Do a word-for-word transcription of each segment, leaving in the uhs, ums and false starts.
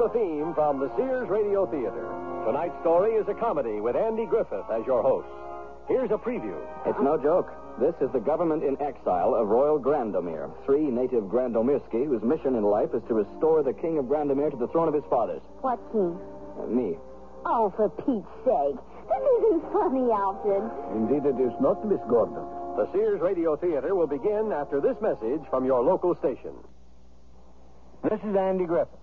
the theme from the Sears Radio Theater. Tonight's story is a comedy with Andy Griffith as your host. Here's a preview. It's no joke. This is the government in exile of Royal Grandomir, three native Grandomirski whose mission in life is to restore the king of Grandomir to the throne of his fathers. What king? Uh, me. Oh, for Pete's sake. This isn't funny, Alfred. Indeed it is not, Miss Gordon. The Sears Radio Theater will begin after this message from your local station. This is Andy Griffith.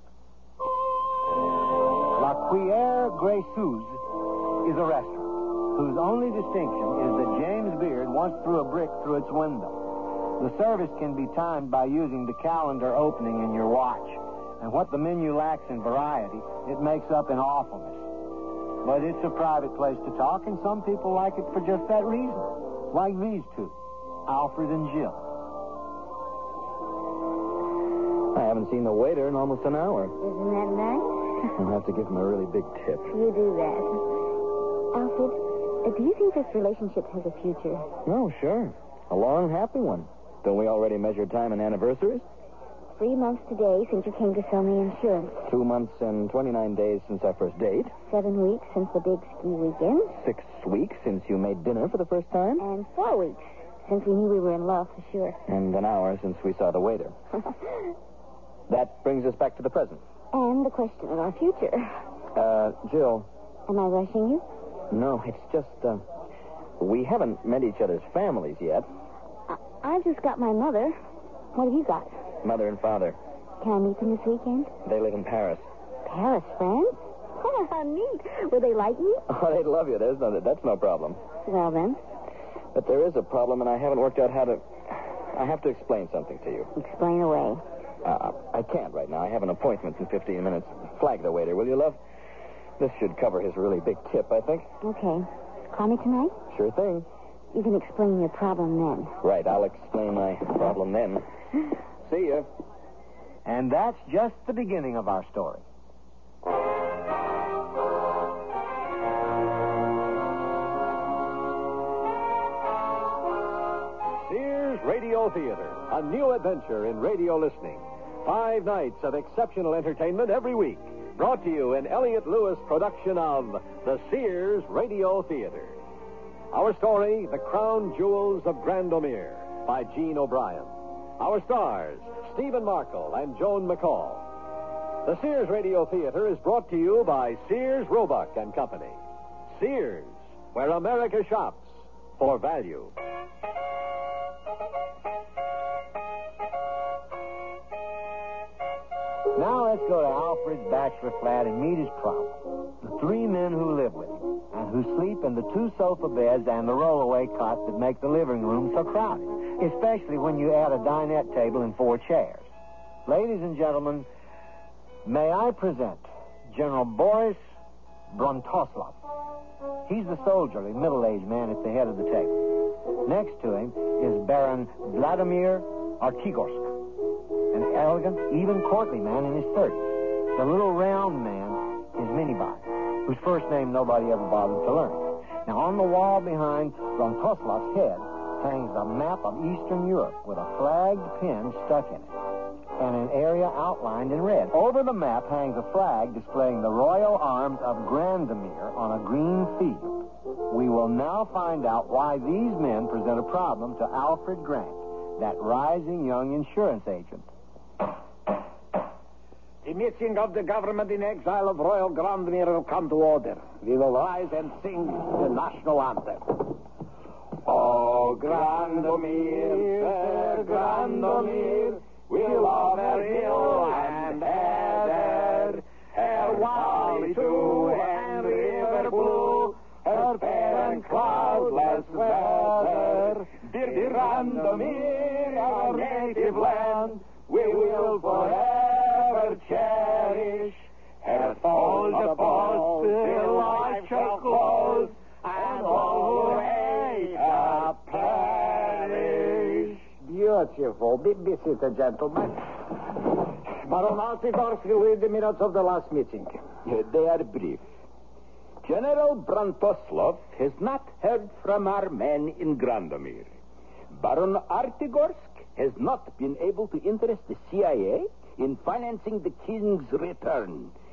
La Cuillère Graisseuse is a restaurant whose only distinction is that James Beard once threw a brick through its window. The service can be timed by using the calendar opening in your watch. And what the menu lacks in variety, it makes up in awfulness. But it's a private place to talk, and some people like it for just that reason. Like these two, Alfred and Jill. I haven't seen the waiter in almost an hour. Isn't that nice? I'll have to give him a really big tip. You do that. Alfred, uh, do you think this relationship has a future? Oh, sure. A long, happy one. Don't we already measure time and anniversaries? Three months today since you came to sell me insurance. Two months and twenty-nine days since our first date. Seven weeks since the big ski weekend. Six weeks since you made dinner for the first time. And four weeks since we knew we were in love for sure. And an hour since we saw the waiter. That brings us back to the present. And the question of our future. Uh, Jill. Am I rushing you? No, it's just, uh, we haven't met each other's families yet. I- I've just got my mother. What have you got? Mother and father. Can I meet them this weekend? They live in Paris. Paris, friends? Oh, how neat. Will they like me? Oh, they'd love you. There's no, that's no problem. Well, then. But there is a problem, and I haven't worked out how to... I have to explain something to you. Explain away. Uh, I can't right now. I have an appointment in fifteen minutes. Flag the waiter, will you, love? This should cover his really big tip, I think. Okay. Call me tonight? Sure thing. You can explain your problem then. Right, I'll explain my problem then. See ya. And that's just the beginning of our story. Sears Radio Theater, a new adventure in radio listening. Five nights of exceptional entertainment every week. Brought to you in Elliott Lewis production of the Sears Radio Theater. Our story, The Crown Jewels of Grandomir, by Gene O'Brien. Our stars, Stephen Markle and Joan McCall. The Sears Radio Theater is brought to you by Sears Roebuck and Company. Sears, where America shops for value. Now let's go to Alfred's bachelor flat and meet his problem. The three men who live with him and who sleep in the two sofa beds and the rollaway cot that make the living room so crowded, especially when you add a dinette table and four chairs. Ladies and gentlemen, may I present General Boris Brontoslov. He's the soldierly, middle-aged man at the head of the table. Next to him is Baron Vladimir Artigorsk, an elegant, even courtly man in his thirties. The little round man is Minibot, whose first name nobody ever bothered to learn. Now, on the wall behind Brontoslav's head hangs a map of Eastern Europe with a flagged pin stuck in it and an area outlined in red. Over the map hangs a flag displaying the royal arms of Grandomir on a green field. We will now find out why these men present a problem to Alfred Grant, that rising young insurance agent. The meeting of the government in exile of Royal Grandomir will come to order. We will rise and sing the national anthem. Oh, Grandomir, Sir Grandomir, we'll over hill and heather, her valley too and river blue, her fair and cloudless weather. Dear Grandomir, our native land, we will forever cherish. Her fold upon till life shall close, and all who hate her perish. Beautiful. Be, be seated, gentlemen. Baron Artigorsk will read the minutes of the last meeting. They are brief. General Brantoslov has not heard from our men in Grandomir. Baron Artigorsk has not been able to interest the C I A in financing the king's return,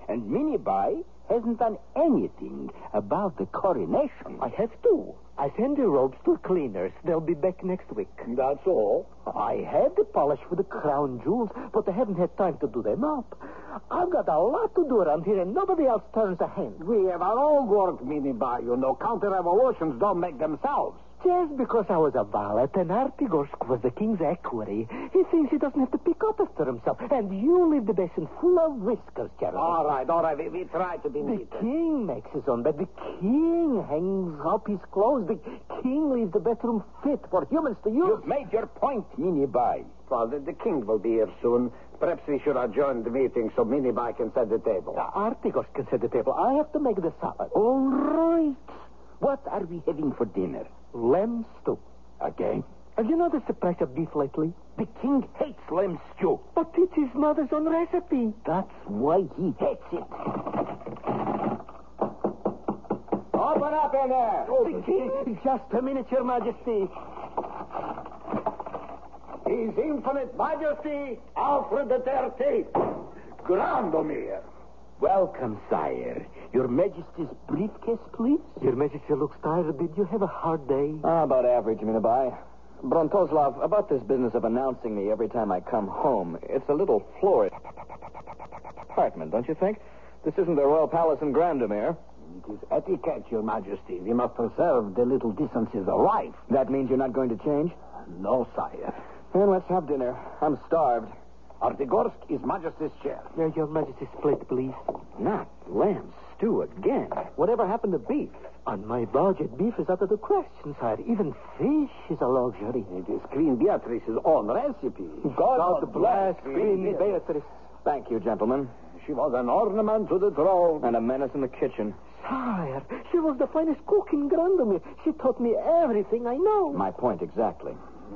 And Minibai hasn't done anything about the coronation. I have to. I send the robes to cleaners. They'll be back next week. That's all. I had the polish for the crown jewels, but I haven't had time to do them up. I've got a lot to do around here, and nobody else turns a hand. We have our own work, Minibai. You know, counter-revolutions don't make themselves. Just because I was a valet and Artigorsk was the king's equerry, he thinks he doesn't have to pick up after himself. And you leave the basin full of whiskers, Jeremy. All right, all right. We, we try to be The neat. king makes his own bed. The king hangs up his clothes. The king leaves the bedroom fit for humans to use. You've made your point, Minibai. Well, the, the king will be here soon. Perhaps we should adjourn the meeting so Minibai can set the table. Uh, Artigorsk can set the table. I have to make the salad. All right. What are we having for dinner? Lamb stew. Again? Have you noticed the price of beef lately? The king hates lamb stew. But it's his mother's own recipe. That's why he hates it. Open up in there. The king, just a minute, Your Majesty. His Infinite Majesty, Alfred the Thirteenth, Grandomir. Welcome, sire. Your Majesty's briefcase, please. Your Majesty looks tired. Did you have a hard day? Ah, about average, Minibai. Brontoslav, about this business of announcing me every time I come home, it's a little florid apartment, don't you think? This isn't the royal palace in Grandomir. It is etiquette, Your Majesty. We must preserve the little decencies of life. That means you're not going to change? No, sire. Then let's have dinner. I'm starved. Artigorsk is Majesty's chair. Yeah, Your Majesty's plate, please. Not lamb stew again. Whatever happened to beef? On my budget, beef is out of the question, sire. Even fish is a luxury. It is Queen Beatrice's own recipe. God, bless Queen Beatrice. Beatrice. Thank you, gentlemen. She was an ornament to the throne. And a menace in the kitchen. Sire, she was the finest cook in Grandomir. She taught me everything I know. My point exactly.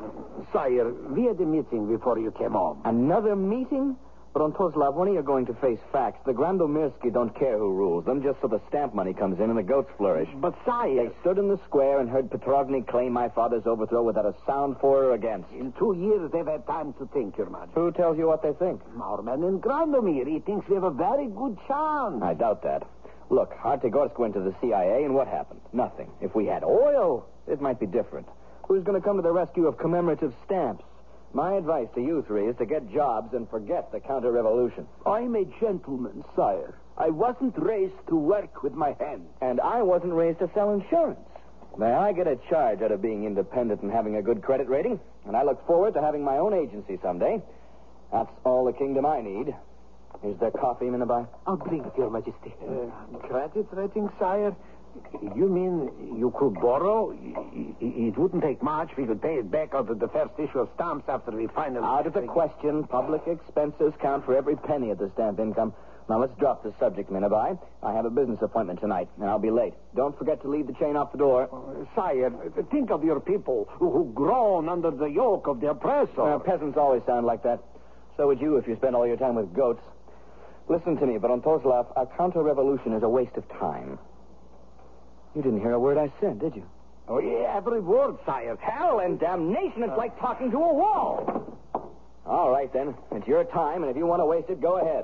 Sire, we had a meeting before you came home. Another meeting? Brontoslav, when are you going to face facts? The Grandomirsky don't care who rules them, just so the stamp money comes in and the goats flourish. But, sire... They stood in the square and heard Petrovny claim my father's overthrow without a sound for or against. In two years, they've had time to think, Your Majesty. Who tells you what they think? Our man in Grandomir, he thinks we have a very good chance. I doubt that. Look, Artigorsk went to the C I A, and what happened? Nothing. If we had oil, it might be different. Who's going to come to the rescue of commemorative stamps? My advice to you three is to get jobs and forget the counter-revolution. I'm a gentleman, sire. I wasn't raised to work with my hands. And I wasn't raised to sell insurance. May I get a charge out of being independent and having a good credit rating? And I look forward to having my own agency someday. That's all the kingdom I need. Is there coffee, Minibai? I'll bring it, Your Majesty. Uh, credit rating, sire? You mean you could borrow? It wouldn't take much. We could pay it back out of the first issue of stamps after we finally... Out of the question. Public expenses count for every penny of the stamp income. Now, let's drop the subject, Minibai. I have a business appointment tonight, and I'll be late. Don't forget to leave the chain off the door. Uh, sire, think of your people who, who groan under the yoke of the oppressor. Uh, peasants always sound like that. So would you if you spent all your time with goats. Listen to me, Brontoslav. A counter-revolution is a waste of time. You didn't hear a word I said, did you? Oh, yeah, every word, sire. Hell and damnation, it's like talking to a wall. All right, then. It's your time, and if you want to waste it, go ahead.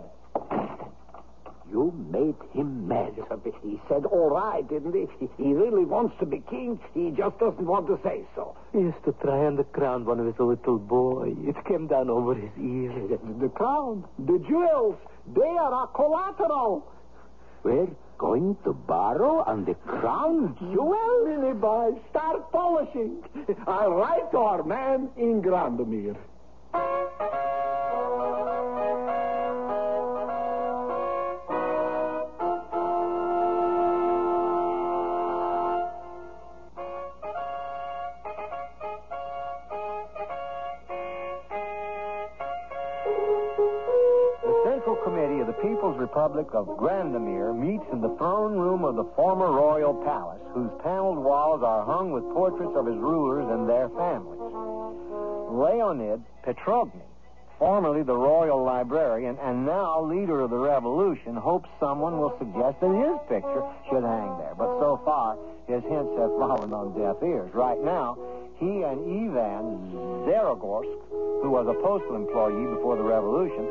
You made him mad. He said all right, didn't he? He really wants to be king. He just doesn't want to say so. He used to try on the crown when he was a little boy. It came down over his ears. The crown, the jewels, they are our collateral. We're going to borrow on the crown jewels? Minibai, start polishing. I'll write to our man in Grandomir. People's Republic of Grandomir meets in the throne room of the former royal palace, whose paneled walls are hung with portraits of his rulers and their families. Leonid Petrovny, formerly the royal librarian and now leader of the revolution, hopes someone will suggest that his picture should hang there. But so far, his hints have fallen on deaf ears. Right now, he and Ivan Zerogorsk, who was a postal employee before the revolution,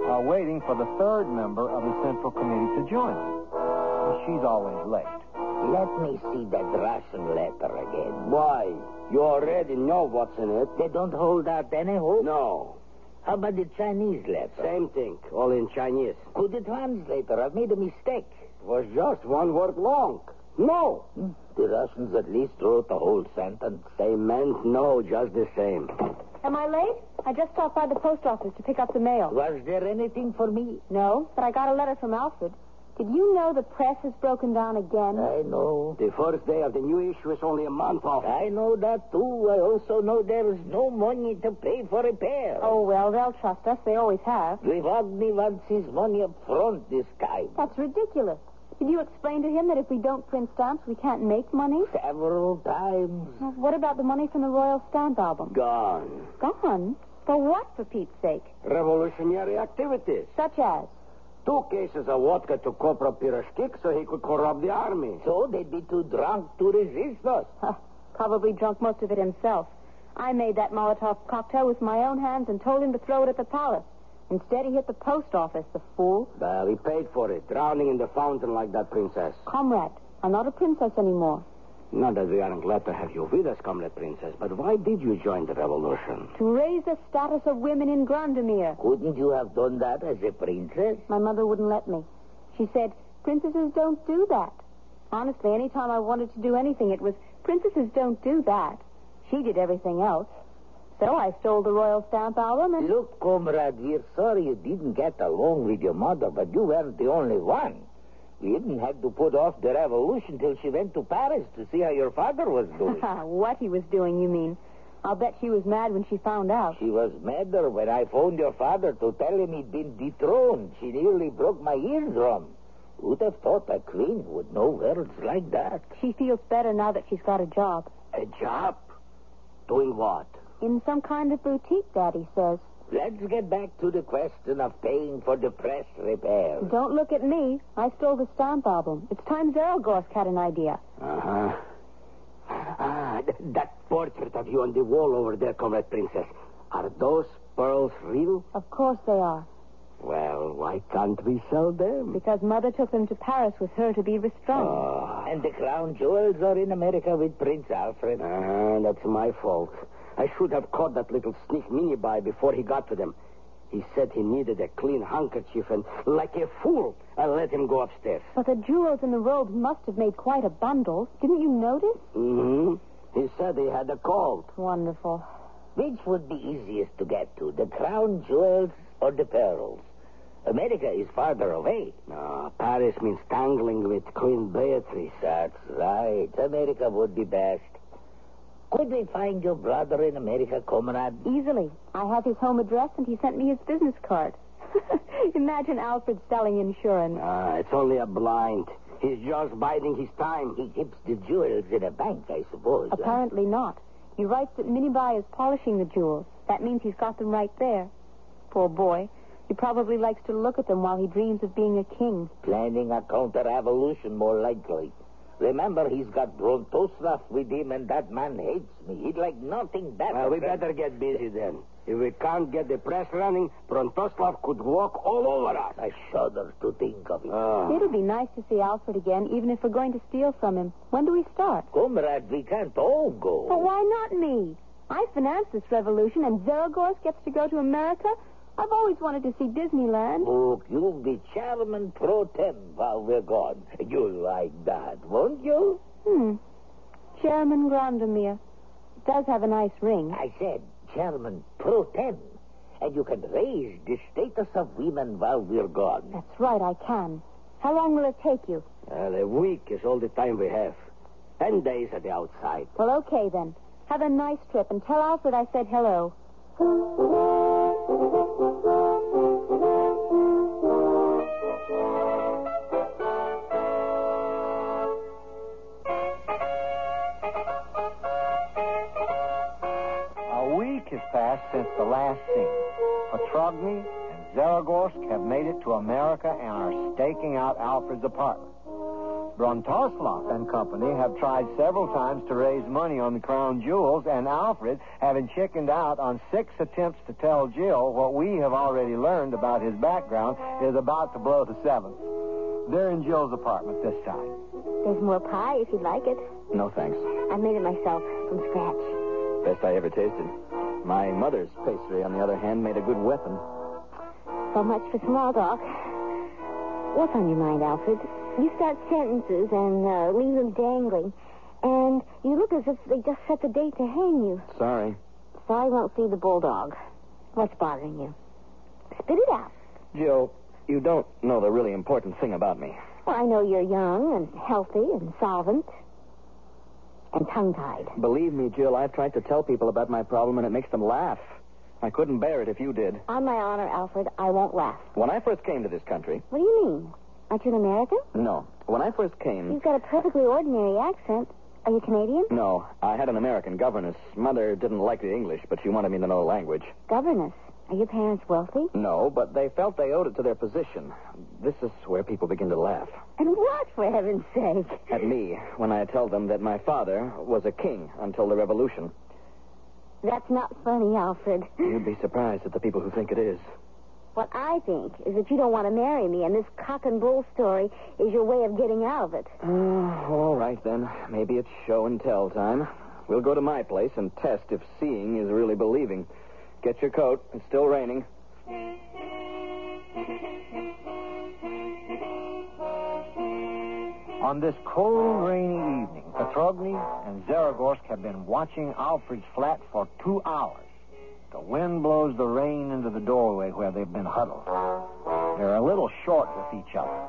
are waiting for the third member of the Central Committee to join them. She's always late. Let me see that Russian letter again. Why? You already know what's in it. They don't hold out any hope? No. How about the Chinese letter? Same thing, all in Chinese. Could the translator have made a mistake? It was just one word long. No. Hmm. The Russians at least wrote the whole sentence. They meant no just the same. Am I late? I just stopped by the post office to pick up the mail. Was there anything for me? No, but I got a letter from Alfred. Did you know the press has broken down again? I know. The first day of the new issue is only a month off. I know that, too. I also know there is no money to pay for repair. Oh, well, they'll trust us. They always have. Rivagny wants his money up front this time. That's ridiculous. Did you explain to him that if we don't print stamps, we can't make money? Several times. Well, what about the money from the Royal Stamp album? Gone. Gone? For what, for Pete's sake? Revolutionary activities. Such as? Two cases of vodka to Kopra Piroshkik so he could corrupt the army. So they'd be too drunk to resist us. Huh, probably drunk most of it himself. I made that Molotov cocktail with my own hands and told him to throw it at the palace. Instead, he hit the post office, the fool. Well, he paid for it, drowning in the fountain like that princess. Comrade, I'm not a princess anymore. Not that we aren't glad to have you with us, Comrade Princess, but why did you join the revolution? To raise the status of women in Grandemir. Couldn't you have done that as a princess? My mother wouldn't let me. She said, princesses don't do that. Honestly, any time I wanted to do anything, it was, princesses don't do that. She did everything else. So I stole the Royal Stamp album and... Look, comrade, we're sorry you didn't get along with your mother, but you weren't the only one. We even had to put off the revolution till she went to Paris to see how your father was doing. What he was doing, you mean? I'll bet she was mad when she found out. She was madder when I phoned your father to tell him he'd been dethroned. She nearly broke my eardrum. Who'd have thought a queen would know words like that? She feels better now that she's got a job. A job? Doing what? In some kind of boutique, Daddy says. Let's get back to the question of paying for the press repair. Don't look at me. I stole the stamp album. It's time Zerogorsk had an idea. Uh-huh. Ah, th- that portrait of you on the wall over there, Comrade Princess. Are those pearls real? Of course they are. Well, why can't we sell them? Because Mother took them to Paris with her to be restrung. Oh. And the crown jewels are in America with Prince Alfred. Ah, that's my fault. I should have caught that little sneak miniby before he got to them. He said he needed a clean handkerchief, and like a fool, I let him go upstairs. But the jewels and the robes must have made quite a bundle. Didn't you notice? Mm-hmm. He said he had a cold. Wonderful. Which would be easiest to get to, the crown jewels or the pearls? America is farther away. No, Paris means tangling with Queen Beatrice. That's right. America would be best. Could we find your brother in America, comrade? Easily. I have his home address, and he sent me his business card. Imagine Alfred selling insurance. Ah, it's only a blind. He's just biding his time. He keeps the jewels in a bank, I suppose. Apparently huh? not. He writes that Minibai is polishing the jewels. That means he's got them right there. Poor boy. He probably likes to look at them while he dreams of being a king. Planning a counter-revolution, more likely. Remember, he's got Brontoslav with him, and that man hates me. He'd like nothing better. Well, we better get busy then. If we can't get the press running, Brontoslav could walk all over us. I shudder to think of it. Oh. It'll be nice to see Alfred again, even if we're going to steal from him. When do we start? Comrade, we can't all go. But why not me? I financed this revolution, and Zerogorsk gets to go to America. I've always wanted to see Disneyland. Look, you'll be chairman pro tem while we're gone. You'll like that, won't you? Hmm. Chairman Grandemir. It does have a nice ring. I said chairman pro tem. And you can raise the status of women while we're gone. That's right, I can. How long will it take you? Well, a week is all the time we have. Ten days at the outside. Well, okay then. Have a nice trip, and tell Alfred I said hello. A week has passed since the last scene. Petrogny and Zerogorsk have made it to America and are staking out Alfred's apartment. Brontoslav and company have tried several times to raise money on the crown jewels, and Alfred, having chickened out on six attempts to tell Jill what we have already learned about his background, is about to blow the seventh. They're in Jill's apartment this time. There's more pie if you'd like it. No, thanks. I made it myself from scratch. Best I ever tasted. My mother's pastry, on the other hand, made a good weapon. So much for small talk. What's on your mind, Alfred? You start sentences and uh, leave them dangling. And you look as if they just set the date to hang you. Sorry. Sorry won't see the bulldog. What's bothering you? Spit it out. Jill, you don't know the really important thing about me. Well, I know you're young and healthy and solvent. And tongue-tied. Believe me, Jill, I've tried to tell people about my problem, and it makes them laugh. I couldn't bear it if you did. On my honor, Alfred, I won't laugh. When I first came to this country... What do you mean? Aren't you an American? No. When I first came... You've got a perfectly ordinary accent. Are you Canadian? No. I had an American governess. Mother didn't like the English, but she wanted me to know the language. Governess? Are your parents wealthy? No, but they felt they owed it to their position. This is where people begin to laugh. And what, for heaven's sake? At me, when I tell them that my father was a king until the Revolution. That's not funny, Alfred. You'd be surprised at the people who think it is. What I think is that you don't want to marry me, and this cock and bull story is your way of getting out of it. Uh, all right, then. Maybe it's show and tell time. We'll go to my place and test if seeing is really believing. Get your coat. It's still raining. On this cold, rainy evening, Petrogny and Zaragorsk have been watching Alfred's flat for two hours. The wind blows the rain into the doorway where they've been huddled. They're a little short with each other.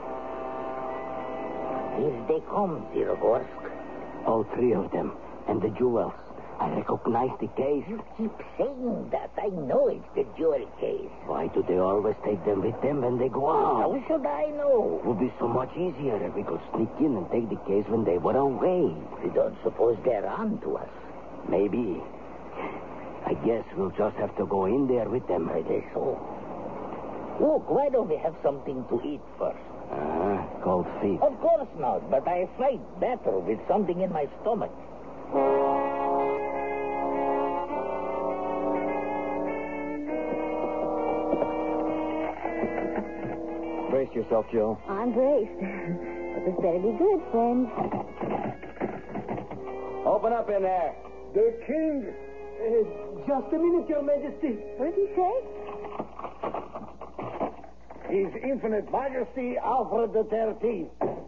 Here they come, Zaragorsk. All three of them. And the jewels. I recognize the case. You keep saying that. I know it's the jewel case. Why do they always take them with them when they go out? How should I know? It would be so much easier if we could sneak in and take the case when they were away. You don't suppose they're on to us? Maybe. I guess we'll just have to go in there with them. I guess so. Look, why don't we have something to eat first? Ah, cold feet. Of course not, but I fight better with something in my stomach. Brace yourself, Jill. I'm braced. But this better be good, friend. Open up in there. The king. Uh, just a minute, Your Majesty. What did he say? His Infinite Majesty Alfred the Thirteenth.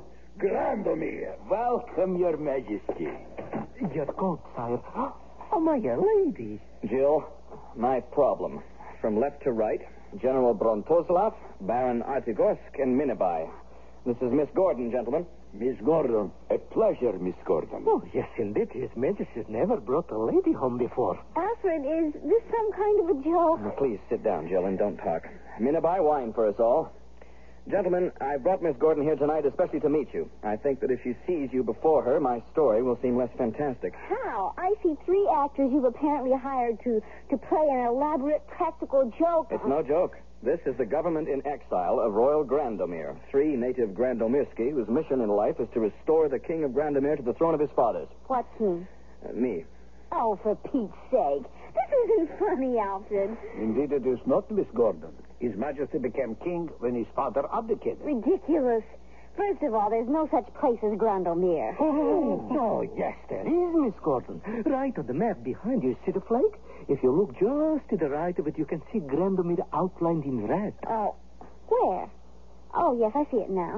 Grandomir. Welcome, Your Majesty. Your coat, sire. Oh, my lady. Jill, my problem. From left to right, General Brontoslav, Baron Artigorsk, and Minabai. This is Miss Gordon, gentlemen. Miss Gordon. A pleasure, Miss Gordon. Oh, yes, indeed. His Majesty's never brought a lady home before. Alfred, is this some kind of a joke? Now, please sit down, Jill, and don't talk. Minabai, wine for us all. Gentlemen, I brought Miss Gordon here tonight especially to meet you. I think that if she sees you before her, my story will seem less fantastic. How? I see three actors you've apparently hired to, to play an elaborate practical joke. It's no joke. This is the government in exile of Royal Grandomir, three native Grandomirski whose mission in life is to restore the king of Grandomir to the throne of his fathers. What's me? Uh, me. Oh, for Pete's sake. This isn't funny, Alfred. Indeed it is not, Miss Gordon. His Majesty became king when his father abdicated. Ridiculous. First of all, there's no such place as Grandomir. Oh, oh, yes, there is, Miss Gordon. Right on the map behind you, see the flag? If you look just to the right of it, you can see Grandomir outlined in red. Oh, where? Oh, yes, I see it now.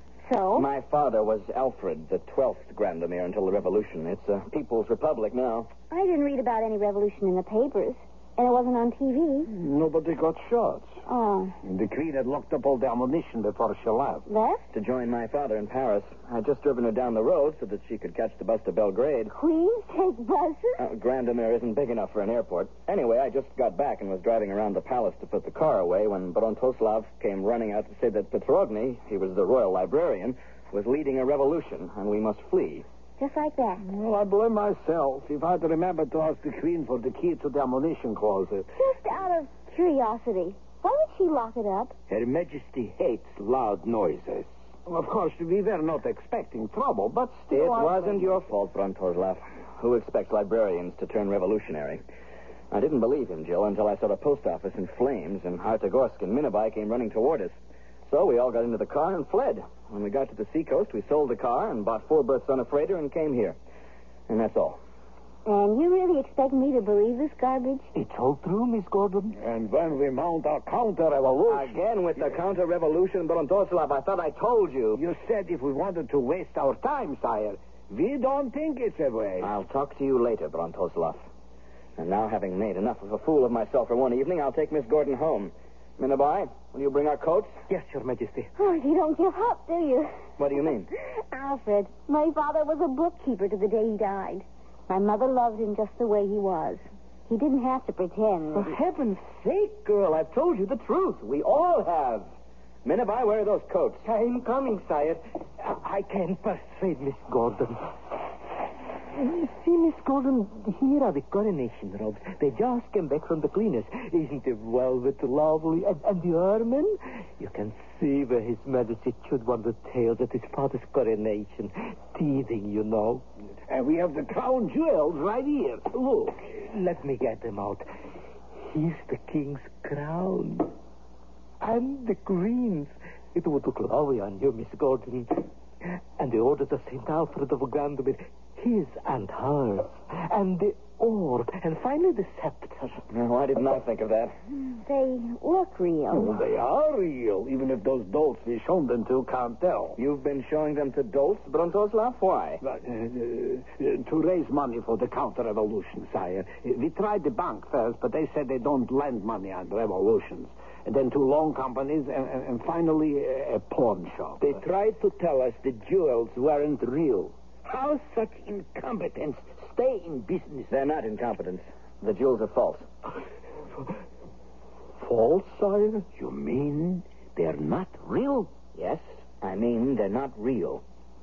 So? My father was Alfred, the twelfth Grandomir until the Revolution. It's a people's republic now. I didn't read about any revolution in the papers. And it wasn't on T V. Nobody got shot. Oh. The Queen had locked up all the ammunition before she left. Left? To join my father in Paris. I'd just driven her down the road so that she could catch the bus to Belgrade. Queens take buses? Uh, Grandomir isn't big enough for an airport. Anyway, I just got back and was driving around the palace to put the car away when Brontoslav came running out to say that Petrogny, he was the royal librarian, was leading a revolution and we must flee. Just like that. Well, I blame myself if I'd remembered to ask the Queen for the key to the ammunition closet. Just out of curiosity, why would she lock it up? Her Majesty hates loud noises. Of course, we were not expecting trouble, but still... It I- wasn't your fault, Brontoslav. Who expects librarians to turn revolutionary? I didn't believe him, Jill, until I saw the post office in flames, and Artagorsk and Minabai came running toward us. So we all got into the car and fled. When we got to the seacoast, we sold the car and bought four berths on a freighter and came here. And that's all. And you really expect me to believe this garbage? It's all true, Miss Gordon. And when we mount our counter-revolution... Again with the counter-revolution, Brontoslav. I thought I told you. You said if we wanted to waste our time, sire. We don't think it's a waste. I'll talk to you later, Brontoslav. And now, having made enough of a fool of myself for one evening, I'll take Miss Gordon home. Minabai, will you bring our coats? Yes, Your Majesty. Oh, you don't give up, do you? What do you mean? Alfred, my father was a bookkeeper to the day he died. My mother loved him just the way he was. He didn't have to pretend. For heaven's sake, girl, I've told you the truth. We all have. Minabai, where are those coats? I'm coming, sire. I can persuade Miss Gordon. See, Miss Gordon, here are the coronation robes. They just came back from the cleaners. Isn't the velvet lovely? And, and the ermine? You can see where His Majesty chewed one of the tails at his father's coronation. Teething, you know. And we have the crown jewels right here. Look. Let me get them out. Here's the king's crown. And the queen's. It would look lovely on you, Miss Gordon. And the orders of Saint Alfred of Gandomir, his and hers. And the orb. And finally the scepter. Now, why didn't I think of that? They look real. Well, they are real, even if those dolts we shown them to can't tell. You've been showing them to dolts, Brontoslav? Why? But, uh, uh, to raise money for the counter-revolution, sire. We tried the bank first, but they said they don't lend money on revolutions. And then two loan companies, and, and, and finally a, a pawn shop. They tried to tell us the jewels weren't real. How such incompetence stay in business? They're not incompetence. The jewels are false. False, sire? You mean they're not real? Yes, I mean they're not real.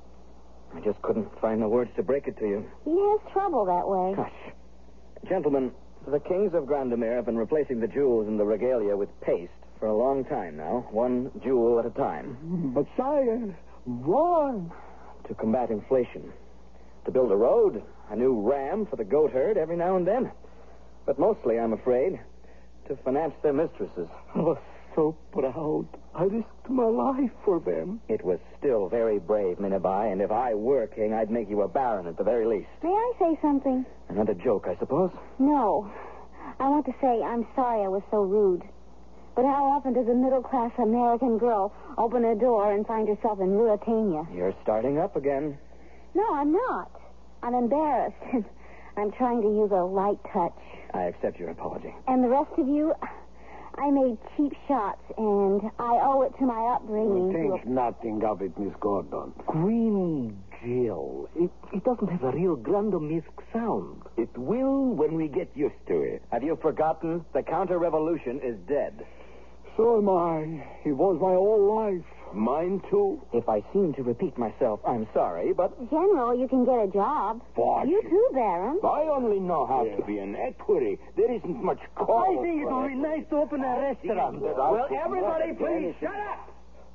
I just couldn't find the words to break it to you. He has trouble that way. Hush. Gentlemen, the kings of Grandomir have been replacing the jewels in the regalia with paste for a long time now, one jewel at a time. But, sire, why? To combat inflation. To build a road, a new ram for the goat herd every now and then. But mostly, I'm afraid, to finance their mistresses. I was so proud. I risked my life for them. It was still very brave, Minabai, and if I were king, I'd make you a baron at the very least. May I say something? Another joke, I suppose? No. I want to say I'm sorry I was so rude. But how often does a middle-class American girl open a door and find herself in Ruritania? You're starting up again. No, I'm not. I'm embarrassed. I'm trying to use a light touch. I accept your apology. And the rest of you, I made cheap shots, and I owe it to my upbringing. Think to... nothing of it, Miss Gordon. Queen Jill. It, it doesn't have a real Grandomir sound. It will when we get used to it. Have you forgotten? The counter-revolution is dead. So am I. It was my whole life. Mine, too. If I seem to repeat myself, I'm sorry, but... General, you can get a job. What? You too, Baron. I only know how to be an equerry. There isn't much call. I think it would be nice to open a restaurant. Will everybody please shut up?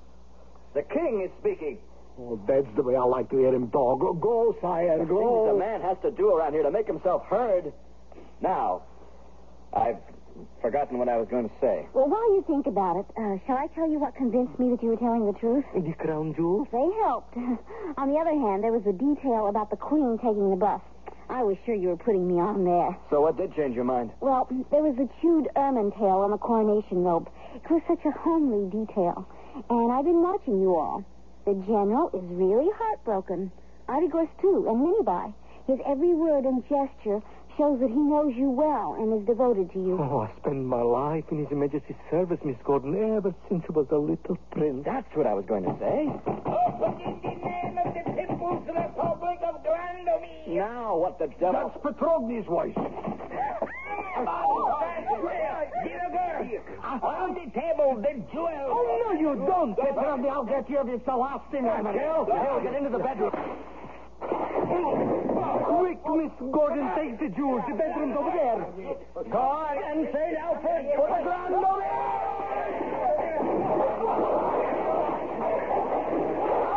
The king is speaking. Oh, that's the way I like to hear him talk. Go, go sire, Things go. a man has to do around here to make himself heard. Now, I've forgotten what I was going to say. Well, while you think about it, uh, shall I tell you what convinced me that you were telling the truth? The crown jewels? They helped. On the other hand, there was the detail about the queen taking the bus. I was sure you were putting me on there. So what did change your mind? Well, there was the chewed ermine tail on the coronation robe. It was such a homely detail. And I've been watching you all. The general is really heartbroken. Artigors, too, and Minabai. His every word and gesture shows that he knows you well and is devoted to you. Oh, I spent my life in His Majesty's service, Miss Gordon, ever since I was a little prince. That's what I was going to say. Open in the name of the People's Republic of Grandomir. Now, what the devil? That's Petrovni's voice. On the table, the jewels. Oh, no, you don't, Petrovni. I'll get you if it's the last thing I do. Jill, get into the bedroom. Quick, Miss Gordon, take the jewels. The bedroom's over there. Go on and Saint Alfred for the Grand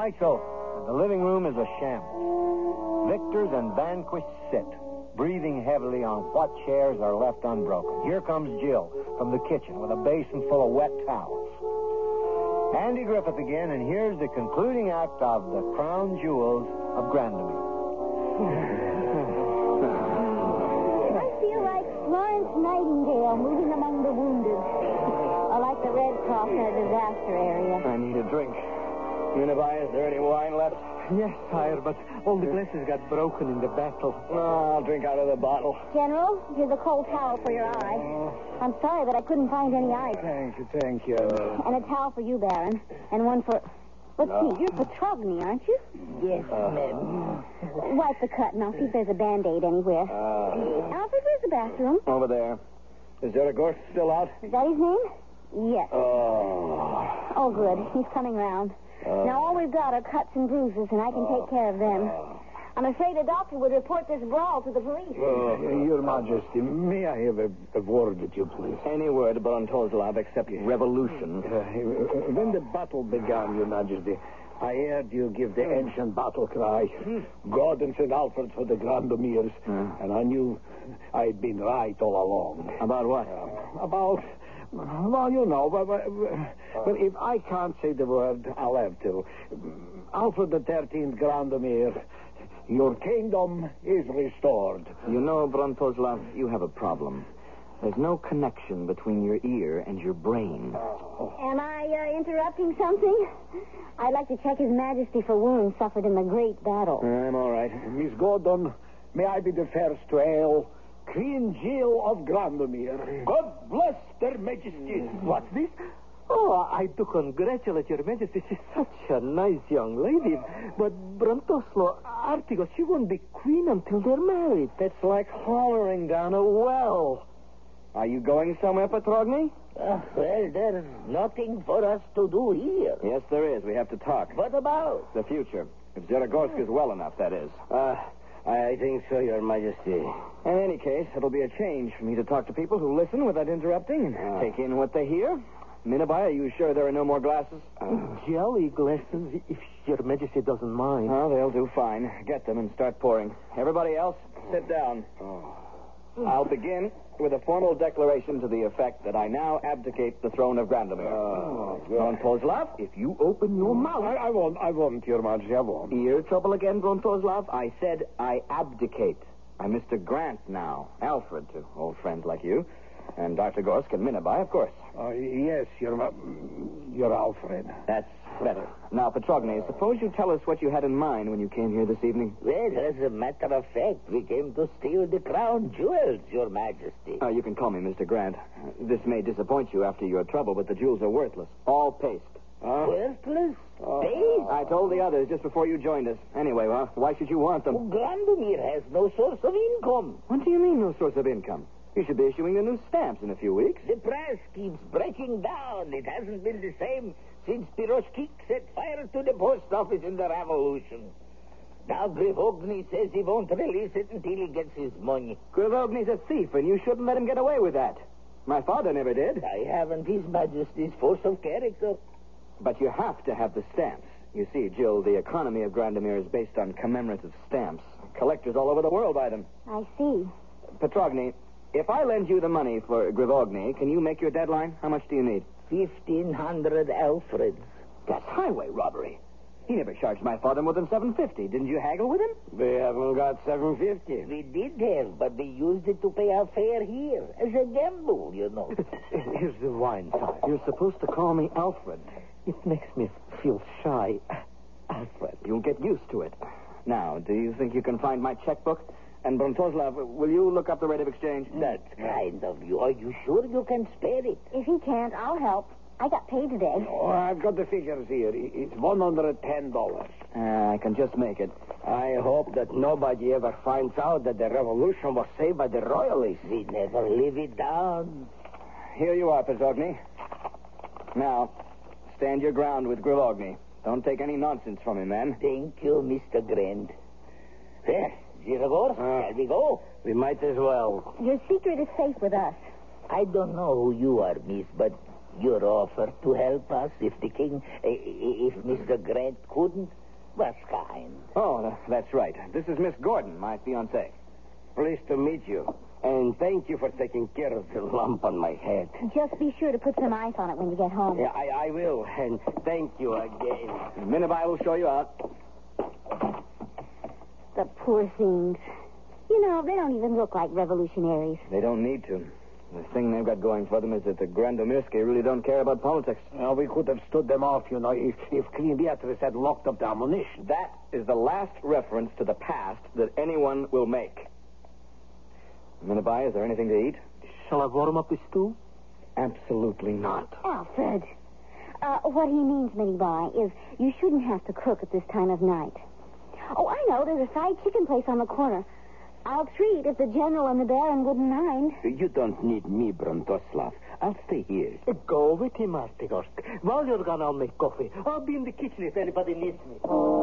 night's over, and the living room is a shambles. Victors and vanquished sit, breathing heavily on what chairs are left unbroken. Here comes Jill from the kitchen with a basin full of wet towels. Andy Griffith again, and here's the concluding act of The Crown Jewels of Grandemere. I feel like Florence Nightingale moving among the wounded. Or like the Red Cross in a disaster area. I need a drink. Minabai, is there any wine left? Yes, sire, but all the glasses got broken in the battle. No, I'll drink out of the bottle. General, here's a cold towel for your eye. I'm sorry, but I couldn't find any ice. Thank you, thank you. And a towel for you, Baron. And one for... Let's No. see, you're Petrogny, aren't you? Yes, ma'am. Wipe the cut, and I'll see if there's a Band-Aid anywhere. Uh, Alfred, where's the bathroom? over there. Is Zeragorsk still out? Is that his name? Yes. Oh. Oh, good. He's coming round. Uh, Now, all we've got are cuts and bruises, and I can take care of them. I'm afraid a doctor would report this brawl to the police. Uh, Your Majesty, may I have a, a word with you, please? Any word, Brontoslav, except revolution. Uh, when the battle began, Your Majesty, I heard you give the ancient battle cry, God and Saint Alfred for the Grandomeres, Hmm. and I knew I'd been right all along. About what? Uh, about, well, you know, but, but, but if I can't say the word, I'll have to. Alfred the thirteenth Grandomere, your kingdom is restored. You know, Brontoslav, you have a problem. There's no connection between your ear and your brain. Am I uh, interrupting something? I'd like to check His Majesty for wounds suffered in the great battle. I'm all right. Miss Gordon, may I be the first to hail Queen Jill of Grandomere? God bless their majesties. What's this? Oh, I do congratulate your majesty. She's such a nice young lady. But Brontoslo, Artigos, she won't be queen until they're married. It's like hollering down a well. Are you going somewhere, Petrogny? Uh, well, there's nothing for us to do here. Yes, there is. We have to talk. What about? The future. If Zeragorsk is well enough, that is. Uh, I think so, Your Majesty. In any case, it'll be a change for me to talk to people who listen without interrupting and Ah. take in what they hear. Minabai, are you sure there are no more glasses? Jelly glasses, if your majesty doesn't mind. Oh, they'll do fine. Get them and start pouring. Everybody else, sit down. I'll begin with a formal declaration to the effect that I now abdicate the throne of Grandemere. Oh, Brontoslav, if you open your mouth... I, I won't, I won't, Your Majesty, I won't. Ear trouble again, Brontoslav? I said I abdicate. I'm Mister Grant now. Alfred, to old friends like you. And Doctor Gorsk and Minabai, of course. Uh, yes, Your Ma- Your Alfred. That's better. Now, Petrogny, suppose you tell us what you had in mind when you came here this evening. Well, as a matter of fact, we came to steal the crown jewels, Your Majesty. Uh, you can call me Mister Grant. Uh, this may disappoint you after your trouble, but the jewels are worthless. All paste. Worthless? Paste? I told the others just before you joined us. Anyway, well, why should you want them? Grandomere has no source of income. What do you mean, no source of income? You should be issuing the new stamps in a few weeks. The press keeps breaking down. It hasn't been the same since Piroshkik set fire to the post office in the revolution. Now Grivogny says he won't release it until he gets his money. Grivogny's a thief, and you shouldn't let him get away with that. My father never did. I haven't His Majesty's force of character. But you have to have the stamps. You see, Jill, the economy of Grandemere is based on commemorative stamps. Collectors all over the world buy them. I see. Petrogny, if I lend you the money for Grivogny, can you make your deadline? How much do you need? Fifteen hundred Alfreds. That's highway robbery. He never charged my father more than seven fifty. Didn't you haggle with him? We haven't got seven fifty. We did have, but we used it to pay our fare here. As a gamble, you know. Here's the wine, sire. You're supposed to call me Alfred. It makes me feel shy. Alfred. You'll get used to it. Now, do you think you can find my checkbook? And Brontoslav, will you look up the rate of exchange? That's kind of you. Are you sure you can spare it? If he can't, I'll help. I got paid today. Oh, I've got the figures here. It's one hundred ten dollars. Uh, I can just make it. I hope that nobody ever finds out that the revolution was saved by the royalists. We never live it down. Here you are, Petrogny. Now, stand your ground with Grivogny. Don't take any nonsense from him, man. Thank you, Mister Grant. There, Ziragor, Uh. shall we go? We might as well. Your secret is safe with us. I don't know who you are, miss, but your offer to help us if the king, i- i- if Mister Grant couldn't, was kind. Oh, tha- that's right. This is Miss Gordon, my fiancée. Pleased to meet you. And thank you for taking care of the lump on my head. Just be sure to put some ice on it when you get home. Yeah, I, I will. And thank you again. Minabai will show you out. The poor things. You know, they don't even look like revolutionaries. They don't need to. The thing they've got going for them is that the Grandomirski really don't care about politics. Well, we could have stood them off, you know, if, if Queen Beatrice had locked up the ammunition. That is the last reference to the past that anyone will make. Minabai, is there anything to eat? Shall I warm up the stew? Absolutely not. Alfred, uh, what he means, Minnie-Bye, is you shouldn't have to cook at this time of night. Oh, I know. There's a fried chicken place on the corner. I'll treat if the general and the baron wouldn't mind. You don't need me, Brontoslav. I'll stay here. Go with him, Artigorsk. While you're gone, I'll make coffee. I'll be in the kitchen if anybody needs me.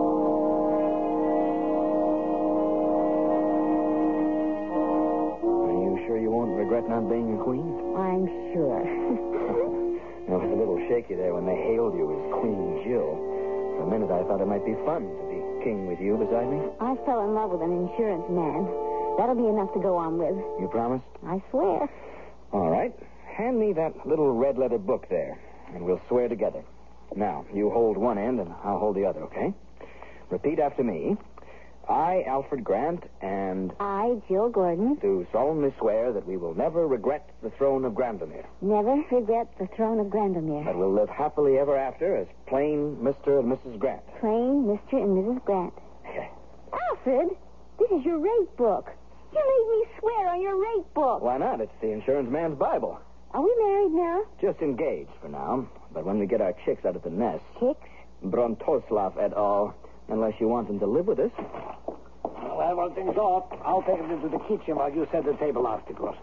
Are you sure you won't regret not being a queen? I'm sure. I was a little shaky there when they hailed you as Queen Jill. For a minute, I thought it might be fun to be king with you beside me. I fell in love with an insurance man. That'll be enough to go on with. You promised? I swear. All right. Hand me that little red-letter book there, and we'll swear together. Now, you hold one end, and I'll hold the other, okay? Repeat after me. I, Alfred Grant, and... I, Jill Gordon, do solemnly swear that we will never regret the throne of Grandomir, never regret the throne of Grandomir. but will live happily ever after as plain Mister and Missus Grant. Plain Mister and Missus Grant. Alfred, this is your rate book. You made me swear on your rate book. Why not? It's the insurance man's Bible. Are we married now? Just engaged for now. But when we get our chicks out of the nest, Chicks? Brontoslav et al., unless you want them to live with us. Well, everything's off. I'll take it into the kitchen while you set the table, Artigorsk.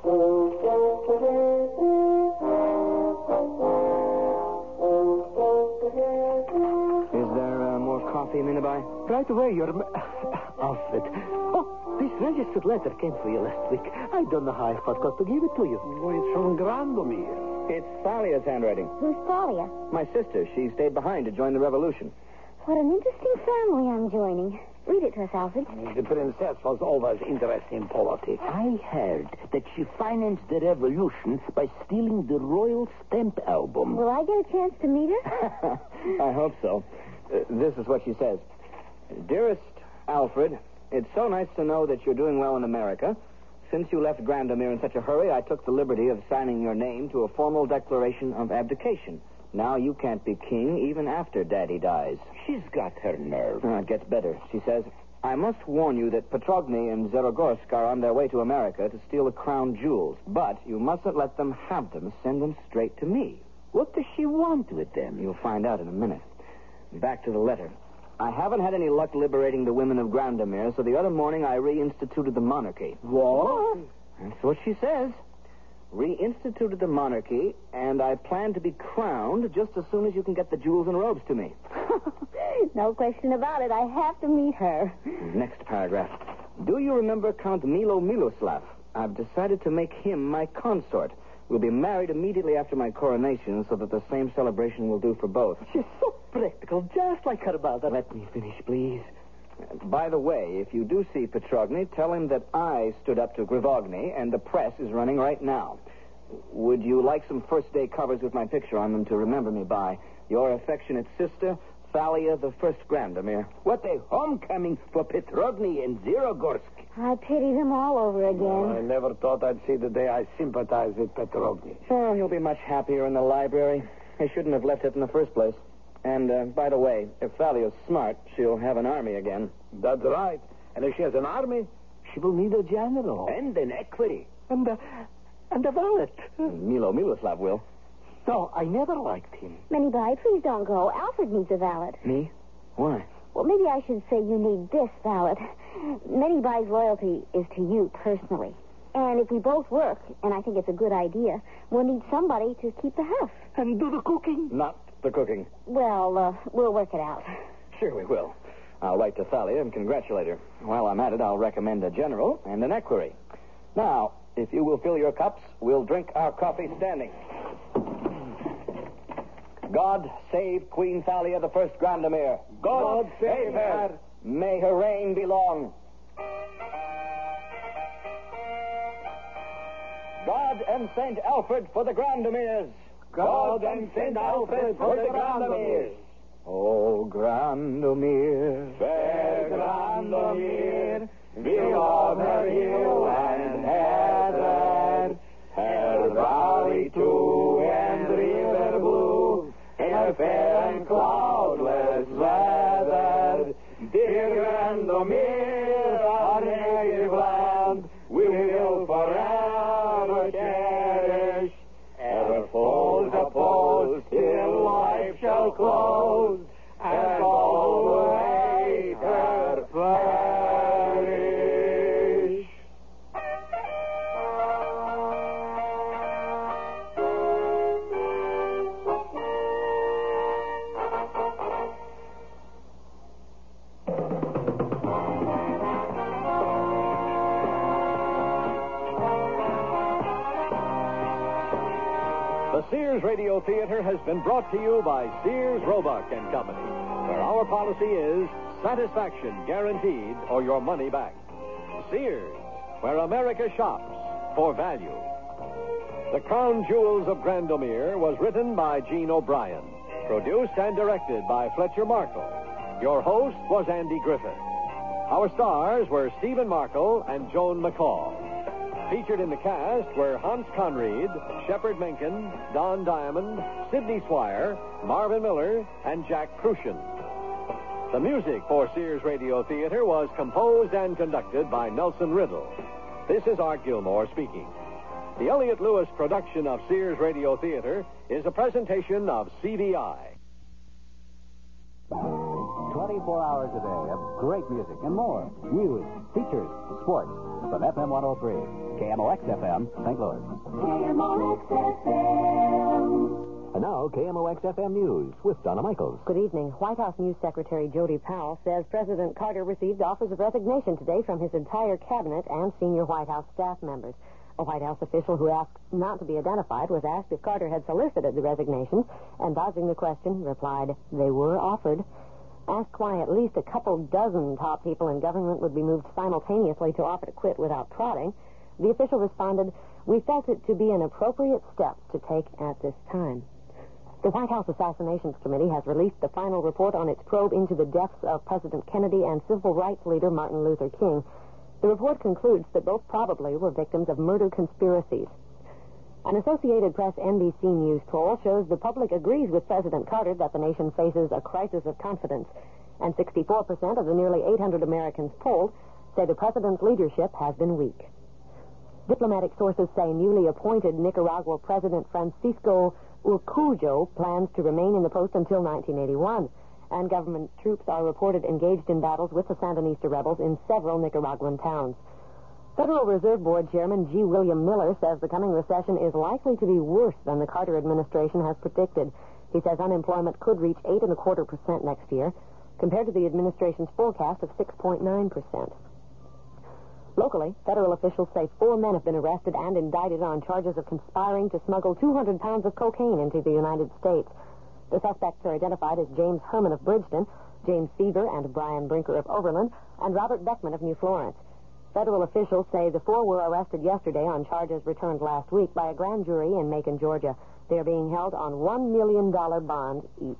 Is there uh, more coffee, Minabai? Right away, your... Ma- Alfred. Oh, this registered letter came for you last week. I don't know how I forgot to give it to you. Oh, it's from Grandomir. It's Thalia's handwriting. Who's Thalia? My sister. She stayed behind to join the revolution. What an interesting family I'm joining. Read it to us, Alfred. The princess was always interested in politics. I heard that she financed the revolution by stealing the royal stamp album. Will I get a chance to meet her? I hope so. Uh, this is what she says. Dearest Alfred, it's so nice to know that you're doing well in America. Since you left Grandomir in such a hurry, I took the liberty of signing your name to a formal declaration of abdication. Now you can't be king even after Daddy dies. She's got her nerve. Uh, it gets better. She says, I must warn you that Petrogny and Zerogorsk are on their way to America to steal the crown jewels. But you mustn't let them have them. Send them straight to me. What does she want with them? You'll find out in a minute. Back to the letter. I haven't had any luck liberating the women of Grandomir, so the other morning I reinstituted the monarchy. What? That's what she says. Reinstituted the monarchy, and I plan to be crowned just as soon as you can get the jewels and robes to me. No question about it. I have to meet her. Next paragraph. Do you remember Count Milo Miloslav? I've decided to make him my consort. We'll be married immediately after my coronation so that the same celebration will do for both. She's so practical, just like her mother. Let me finish, please. By the way, if you do see Petrogny, tell him that I stood up to Grivogny, and the press is running right now. Would you like some first-day covers with my picture on them to remember me by? Your affectionate sister, Thalia the First Grandomir. What a homecoming for Petrogny and Zerogorsk. I pity them all over again. I never thought I'd see the day I sympathized with Petrogny. Oh, you'll be much happier in the library. I shouldn't have left it in the first place. And, uh, by the way, if Thalia's smart, she'll have an army again. That's right. And if she has an army, she will need a general. And an equerry. And a, and a valet. Milo Miloslav will. No, I never liked him. Minnie-Bye, please don't go. Alfred needs a valet. Me? Why? Well, maybe I should say you need this valet. Minnie-Bye's loyalty is to you personally. And if we both work, and I think it's a good idea, we'll need somebody to keep the house. And do the cooking. Not the cooking. Well, uh, we'll work it out. Sure we will. I'll write to Thalia and congratulate her. While I'm at it, I'll recommend a general and an equerry. Now, if you will fill your cups, we'll drink our coffee standing. God save Queen Thalia, the first Grandemere. God save her. May her reign be long. God and Saint Alfred for the Grandemeres. God and Saint Alfred for the Grandemeres. Oh, Grandemere, fair Grandemere, we love her hill and heather, her valley too and river blue, in her fair and cloudless weather. Dear Grandemere, our native land, we will forever cherish. Ever foes oppose till life shall close, and all who hate her perish. The Sears Radio Theater has been brought to you by Sears Roebuck and Company, where our policy is satisfaction guaranteed or your money back. Sears, where America shops for value. The Crown Jewels of Grandemere was written by Gene O'Brien, produced and directed by Fletcher Markle. Your host was Andy Griffith. Our stars were Stephen Markle and Joan McCall. Featured in the cast were Hans Conried, Shepard Menken, Don Diamond, Sidney Swire, Marvin Miller, and Jack Crucian. The music for Sears Radio Theater was composed and conducted by Nelson Riddle. This is Art Gilmore speaking. The Elliott Lewis production of Sears Radio Theater is a presentation of C B I. twenty-four hours a day of great music and more. News, features, sports from F M one oh three. K M O X F M, Saint Louis. K M O X F M. And now, K M O X F M News with Donna Michaels. Good evening. White House News Secretary Jody Powell says President Carter received offers of resignation today from his entire cabinet and senior White House staff members. A White House official who asked not to be identified was asked if Carter had solicited the resignations, and dodging the question, replied, they were offered. Asked why at least a couple dozen top people in government would be moved simultaneously to offer to quit without prodding, the official responded, we felt it to be an appropriate step to take at this time. The White House Assassinations Committee has released the final report on its probe into the deaths of President Kennedy and civil rights leader Martin Luther King. The report concludes that both probably were victims of murder conspiracies. An Associated Press N B C News poll shows the public agrees with President Carter that the nation faces a crisis of confidence, and sixty-four percent of the nearly eight hundred Americans polled say the president's leadership has been weak. Diplomatic sources say newly appointed Nicaragua President Francisco Urquijo plans to remain in the post until nineteen eighty-one, and government troops are reported engaged in battles with the Sandinista rebels in several Nicaraguan towns. Federal Reserve Board Chairman G. William Miller says the coming recession is likely to be worse than the Carter administration has predicted. He says unemployment could reach eight and a quarter percent next year, compared to the administration's forecast of six point nine percent. Locally, federal officials say four men have been arrested and indicted on charges of conspiring to smuggle two hundred pounds of cocaine into the United States. The suspects are identified as James Herman of Bridgeton, James Seaver and Brian Brinker of Overland, and Robert Beckman of New Florence. Federal officials say the four were arrested yesterday on charges returned last week by a grand jury in Macon, Georgia. They are being held on one million dollars bond each.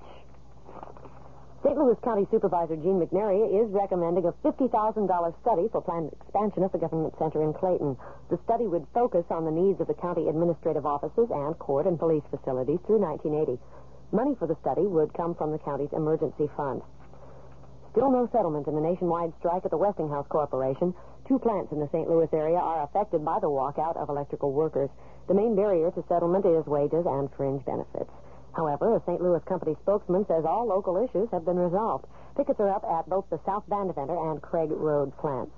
Saint Louis County Supervisor Gene McNary is recommending a fifty thousand dollars study for planned expansion of the government center in Clayton. The study would focus on the needs of the county administrative offices and court and police facilities through nineteen eighty. Money for the study would come from the county's emergency fund. Still no settlement in the nationwide strike at the Westinghouse Corporation. Two plants in the Saint Louis area are affected by the walkout of electrical workers. The main barrier to settlement is wages and fringe benefits. However, a Saint Louis company spokesman says all local issues have been resolved. Pickets are up at both the South Bandaventer and Craig Road plants.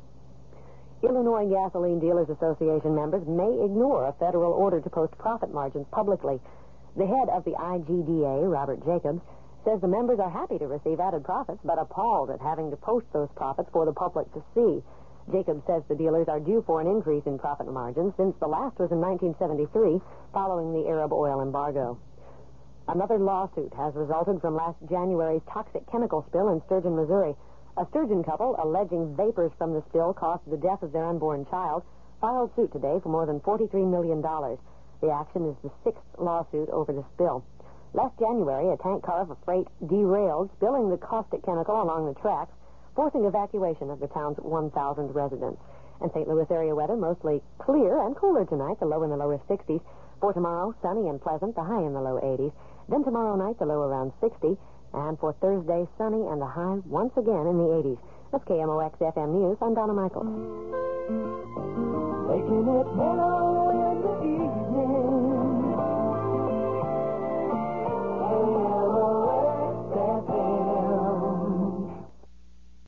Illinois Gasoline Dealers Association members may ignore a federal order to post profit margins publicly. The head of the I G D A, Robert Jacobs, says the members are happy to receive added profits, but appalled at having to post those profits for the public to see. Jacobs says the dealers are due for an increase in profit margins since the last was in nineteen seventy-three, following the Arab oil embargo. Another lawsuit has resulted from last January's toxic chemical spill in Sturgeon, Missouri. A Sturgeon couple, alleging vapors from the spill caused the death of their unborn child, filed suit today for more than forty-three million dollars. The action is the sixth lawsuit over the spill. Last January, a tank car of a freight derailed, spilling the caustic chemical along the tracks, forcing evacuation of the town's one thousand residents. And Saint Louis area weather mostly clear and cooler tonight, the low in the lower sixties. For tomorrow, sunny and pleasant, the high in the low eighties. Then tomorrow night, the low around sixty. And for Thursday, sunny and the high once again in the eighties. That's K M O X F M News. I'm Donna Michaels. Making it mellow